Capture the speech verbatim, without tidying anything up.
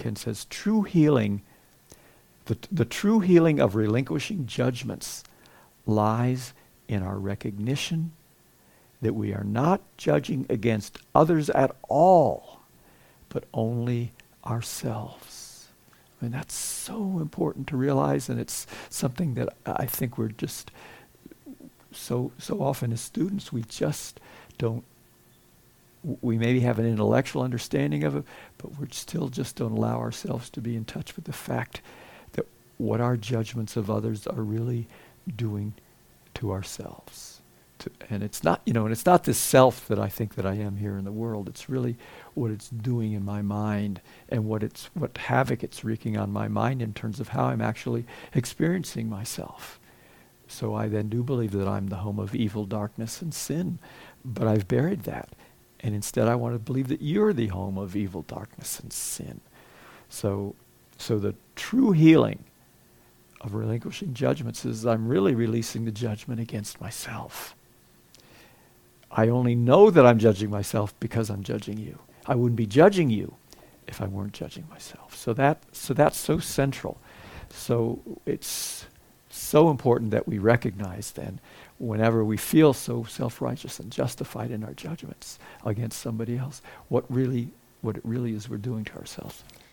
Ken says, true healing, the, the true healing of relinquishing judgments lies in our recognition that we are not judging against others at all, but only ourselves. And that's so important to realize, and it's something that I think we're just so so often as students, we just don't, we maybe have an intellectual understanding of it, but we still just don't allow ourselves to be in touch with the fact that what our judgments of others are really doing to ourselves. To, and it's not, you know, and it's not this self that I think that I am here in the world. It's really what it's doing in my mind, and what it's, what havoc it's wreaking on my mind in terms of how I'm actually experiencing myself. So I then do believe that I'm the home of evil, darkness, and sin, but I've buried that. And instead I want to believe that you're the home of evil, darkness, and sin. So, so the true healing of relinquishing judgments is I'm really releasing the judgment against myself. I only know that I'm judging myself because I'm judging you. I wouldn't be judging you if I weren't judging myself. So that, so that's so central. So it's so important that we recognize then, whenever we feel so self-righteous and justified in our judgments against somebody else, what really, what it really is we're doing to ourselves.